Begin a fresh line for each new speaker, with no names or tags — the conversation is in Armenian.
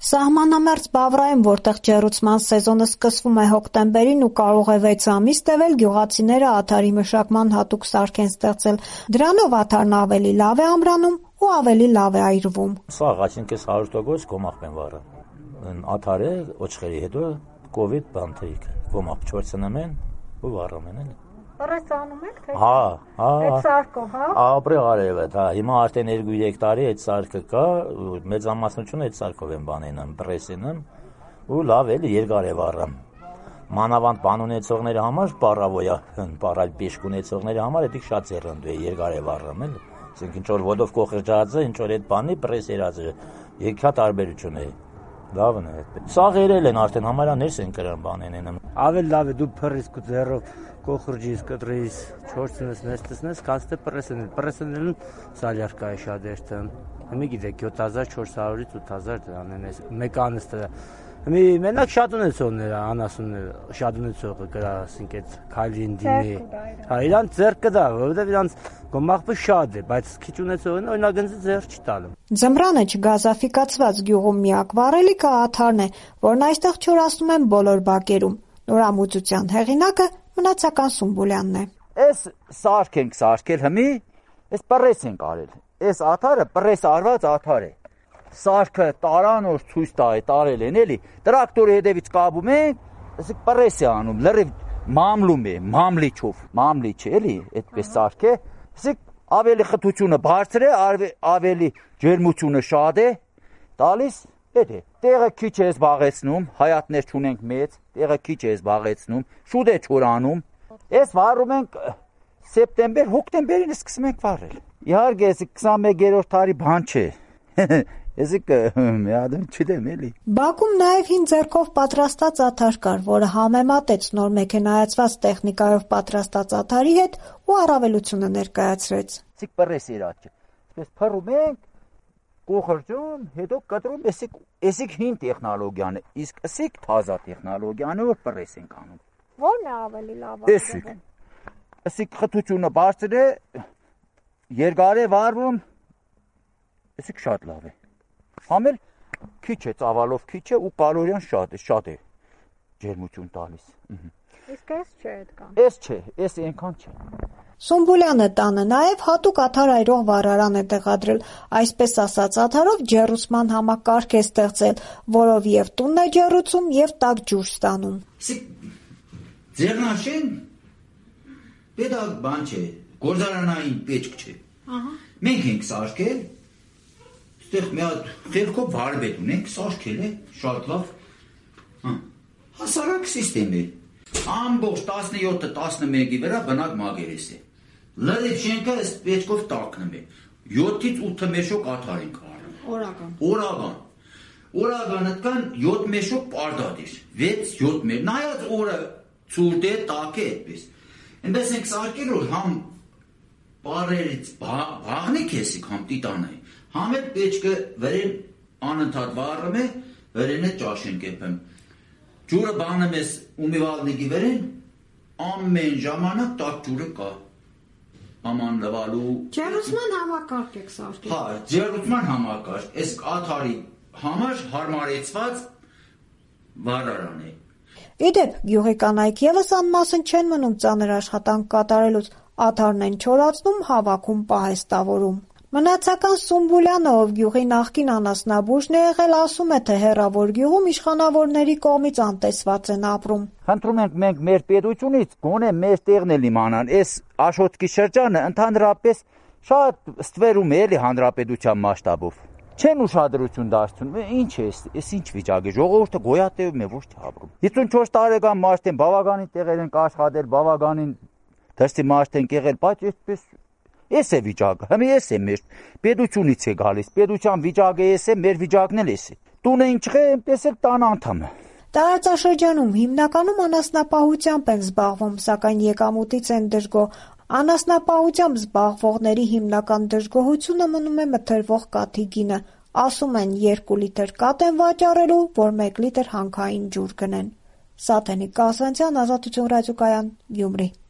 Սահմանամերձ Բավրայում, որտեղ ջեռուցման սեզոնը սկսվում է հոկտեմբերին ու կարող է 6 ամիս տևել, գյուղացիները աթարի մշակման հատուկ սարք են ստեղծել։ Դրանով աթարն ավելի լավ է ամրանում ու ավելի լավ է այրվում։
Սաղ, այսինքն 100% գոմաղ են վառը։ Աթարը ոչխերի հետո կովիդ բանթեիկ գոմաղ 4-ն են ու վառում են։
Պրես անում եք թե։
Հա։
Այդ սարքով, հա։
Ապրե արևը, հա, հիմա արդեն 2-3 տարի այդ սարքը կա, մեծամասնությունը այդ սարքով են բանենամ, պրեսինն ու լավ էլի երկար է վառում։ Մանավանդ բան ունեցողների համար պարավոյա, պարալ պիշկ ունեցողների համար դա շատ ձեռնդ է, երկար է վառում, էլի։ Այսինքն ինչ որ ոտով կոխրջածը, ինչ որ այդ բանի պրես երածը, երկա տարբերություն է։ Լավն է։ Սաղ երել են արդեն համարյա ներս են կրան բանենեն։
Ավելի լավ է դու փռիս ու ձեռով կոխրջիս, կտրիս, չորցնես, նստես, կաստե պրեսնել սալյարկա է շատ երթն։ Հիմի գիտեք 7400-ից 8000 դրանեն էս մեկ անստը։ Հիմի մենակ շատ ունեցողները, անասունները, շատ ունեցողը կրա, ասենք այդ քալին դինի։ Հա, իրան ձեռքը դա, որովհետև իրանց գոմաղը շատ է, բայց քիչ ունեցողն օրինագնձը ձեռ չի տալու։
Ձմռանը չգազաֆիկացված գյուղում միակ վառելիքը աթարն է, որն այստեղ չորացնում են բոլոր բակերում։ Նորամուծության հեղինակը Մնացական Սումբուլյանն է։
Այս սարք ենք սարքել հիմի, այս պրես ենք արել։ Այս աթարը պրես արված աթար է։ Սարքը տարանոր ցույց տարել են էլի։ Տրակտորի հետևից կապում են, ասեք պրես է անում, լրիվ մամլում է, մամլիչով, մամլիչ էլի, այդպես սարք է։ Ասեք ավելի խտությունը բարձր է, ավելի ջերմությունը շատ է, տալիս Էդե, տեղը քիչ է զբաղեցնում, հայատներ չունենք մեծ, տեղը քիչ է զբաղեցնում, շուտ է չորանում։ Այս վառում ենք սեպտեմբեր, հոկտեմբերին սկսում ենք վառել։ Իհարկե, այս 21-րդ տարի բան չէ։ Էսիկ միադեմ չդեմ էլի։
Բաքում նաև հին ձեռքով պատրաստած աթար կար, որը համեմատեց նոր մեքենայացված տեխնիկայով պատրաստած աթարի հետ ու առավելությունը ներկայացրեց։
Էսիկ պրես իրաց։ Այսպես փռում ենք կոխրջում, հետո կտրում, էսիկ հին տեխնոլոգիան է, իսկ էսիկ թազա տեխնոլոգիան է, որ պրես ենք անում։
Ո՞րն է ավելի լավ։
Էսիկ խտությունը բարձր է, երկար է վառվում, էսիկ շատ լավ է։ Համել քիչ է, ծավալով քիչ է ու կալորիան շատ է ջերմություն տալիս։
Իսկ էս չէ այդքան։
Էս չէ, էս այնքան չէ։
Սումբուլյանը տանը նաև հատուկ աթար այրող վառարան է տեղադրել, այսպես ասած աթարով ջեռուցման համակարգ է ստեղծել, որով եւ տունն է ջեռուցում եւ տաք ջուր ստանում։
Ձեռնաշեն դա բան չէ, գործարանային պետք չէ։ Մենք ենք սարքել, այստեղ մի հատ խելքով վարպետ ունենք, սարքել է, շատ լավ։ Հասարակ սիստեմ է։ Ամբողջ 17-11-ի վրա բնակ մագերես է։ Լրիվ շենքը ըստ պետքով տակնում է։ 7-ից 8 մեշոկ աթար ենք առնում։ Օրական։ Օրականը կան 7 մեշոկ պարտադիր։ 6-7 մեր։ Նայած օրը ցուրտ է, տակ է այդպես։ Այնպես ենք սարքել, որ համ պարերից բաղնիկ էսիկ, համ տիտանայի։ Համ էլ պետքը վրեն անընդհատ վառում է, վրենը ճաշ են կեպում։ Ջուրը բանում ես ումիվալնիկի վրեն, ամեն ժամանակ տաք ջուրը կա։ Աման լվալու։
Ջեռուցման համակարգ եք սարքել։
Հա, ջեռուցման համակարգ։ Այս աթարի համար հարմարեցված վառարան է։
Իդեպ, գյուղի կանայք եւս անմասն չեն մնում ծանր աշխատանք կատարելուց, աթարն են չորացնում, հավաքում պահեստավորում։ Մնացական Սումբուլյանը, ով գյուղի նախկին անասնաբույժն է եղել, ասում է, թե հեռավոր գյուղում իշխանավորների կողմից անտեսված են ապրում։
Խնդրում ենք մենք մեր պետությունից գոնե մեր տեղն էլ իմանան, այս Աշոտկի շրջանը ընդհանրապես շատ ստվերում է էլի հանրապետության մասշտաբով։ Չեն ուշադրություն դարձնում, ինչ է, այս ինչ վիճակ է, ժողովուրդը գոյատևում է, ոչ թե ապրում։ 54 տարեկան մարդ են, բավականին տեղեր են աշխատել, բավականին դրսի մարդ են եղել, բայց այսպես Էս է վիճակը, հիմա էս է մեր պետությունից է գալիս, պետության վիճակը էս է, մեր վիճակն էլ էս է։ Տունը ինչ է, այնպես էլ տան անդամը։
Տարածաշրջանում հիմնականում անասնապահությամբ են զբաղվում, սակայն եկամուտից են դժգոհ։ Անասնապահությամբ զբաղվողների հիմնական դժգոհությունը մնում է մթերվող կաթի գինը։ Ասում են 2 լիտր կաթ են վաճառելու, որ 1 լիտր հանքային ջուր գնեն։ Սաթենիկ Կասանցյան, Ազատություն ռադիոկայան, Գյումրի։